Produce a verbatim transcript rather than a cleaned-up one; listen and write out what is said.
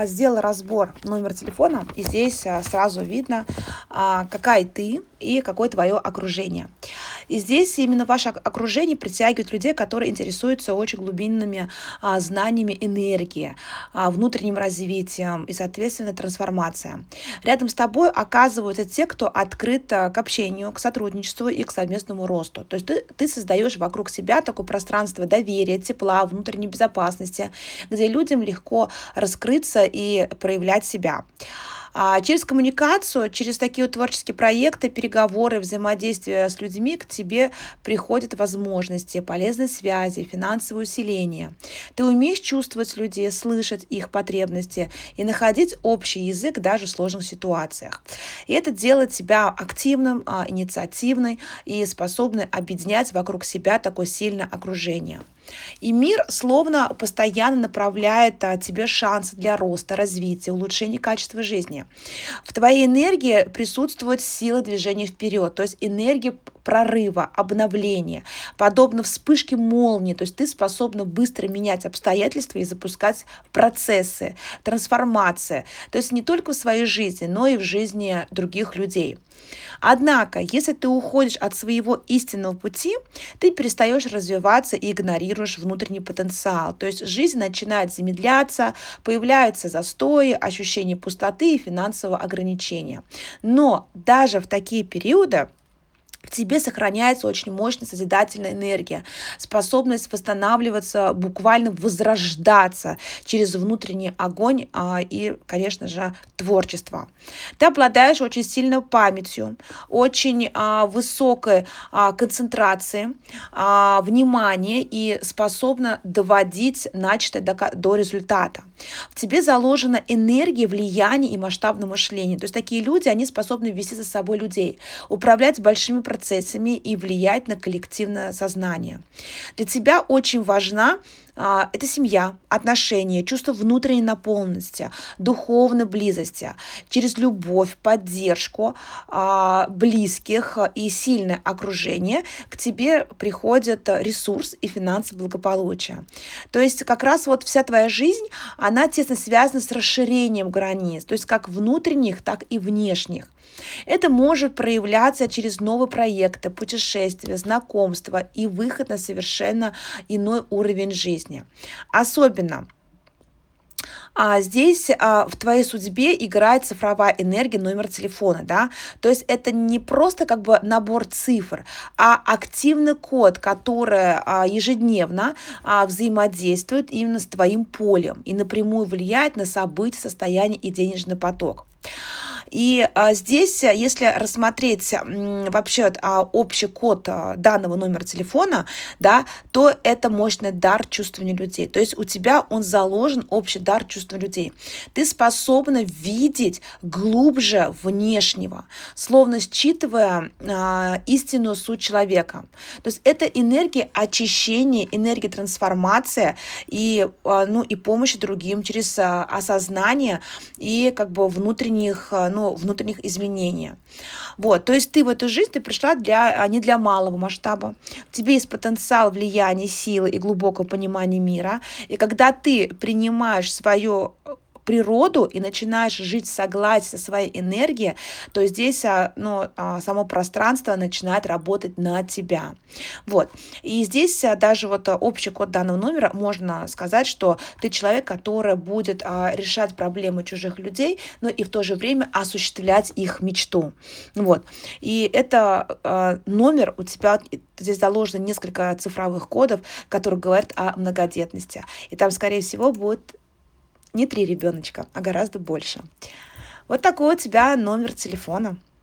а, сделала разбор номера телефона, и здесь а, сразу видно, а, какая ты и какое твое окружение. И здесь именно ваше ок- окружение притягивает людей, которые интересуются очень глубинными а, знаниями энергии, а, внутренним развитием и, соответственно, трансформацией. Рядом с тобой оказываются те, кто открыт а, к общению, к сотрудничеству и к совместному росту. То есть ты, ты создаешь вокруг себя такое пространство доверия, тепла, внутренней безопасности, где людям легко раскрыться и проявлять себя. А, через коммуникацию, через такие вот творческие проекты, переговоры, взаимодействие с людьми к тебе приходят возможности, полезной связи, финансовое усиление. Ты умеешь чувствовать людей, слышать их потребности и находить общий язык даже в сложных ситуациях. И это делает тебя активным, а, инициативной и способной объединять вокруг себя такое сильное окружение. И мир словно постоянно направляет а, тебе шансы для роста, развития, улучшения качества жизни. В твоей энергии присутствует сила движения вперед, то есть энергия п- прорыва, обновления, подобно вспышке молнии, то есть ты способна быстро менять обстоятельства и запускать процессы, трансформации, то есть не только в своей жизни, но и в жизни других людей. Однако, если ты уходишь от своего истинного пути, ты перестаешь развиваться и игнорируешь внутренний потенциал. То есть жизнь начинает замедляться, появляются застои, ощущение пустоты и финансового ограничения. Но даже в такие периоды в тебе сохраняется очень мощная созидательная энергия, способность восстанавливаться, буквально возрождаться через внутренний огонь а, и, конечно же, творчество. Ты обладаешь очень сильной памятью, очень а, высокой а, концентрацией, а, внимания и способна доводить начатое до, ка- до результата. В тебе заложена энергия, влияние и масштабное мышление. То есть такие люди, они способны вести за собой людей, управлять большими процессами и влиять на коллективное сознание. Для тебя очень важна а, это семья, отношения, чувство внутренней наполненности, духовной близости, через любовь, поддержку а, близких а, и сильное окружение к тебе приходит а, ресурс и финансовое благополучие. То есть как раз вот вся твоя жизнь, она тесно связана с расширением границ, то есть как внутренних, так и внешних. Это может проявляться через новые проекты, путешествия, знакомства и выход на совершенно иной уровень жизни. Особенно а здесь а, в твоей судьбе играет цифровая энергия, номер телефона, да, то есть это не просто как бы набор цифр, а активный код, который а, ежедневно а, взаимодействует именно с твоим полем и напрямую влияет на события, состояние и денежный поток. И а, здесь, а, если рассмотреть м, вообще а, общий код а, данного номера телефона, да, то это мощный дар чувствования людей. То есть у тебя он заложен, общий дар чувствования людей. Ты способна видеть глубже внешнего, словно считывая а, истинную суть человека. То есть это энергия очищения, энергия трансформации и, а, ну, и помощи другим через а, осознание и как бы внутренних, а, ну, внутренних изменений. Вот, то есть ты в эту жизнь ты пришла для, а, не для малого масштаба. В тебе есть потенциал влияния, силы и глубокого понимания мира. И когда ты принимаешь свою э, природу и начинаешь жить в согласии со своей энергией, то здесь а, ну, а, само пространство начинает работать на тебя. Вот. И здесь а, даже вот а, общий код данного номера можно сказать, что ты человек, который будет а, решать проблемы чужих людей, но и в то же время осуществлять их мечту. Вот. И это а, номер у тебя и здесь заложено несколько цифровых кодов, которые говорят о многодетности. И там, скорее всего, будет не три ребеночка, а гораздо больше. Вот такой у тебя номер телефона.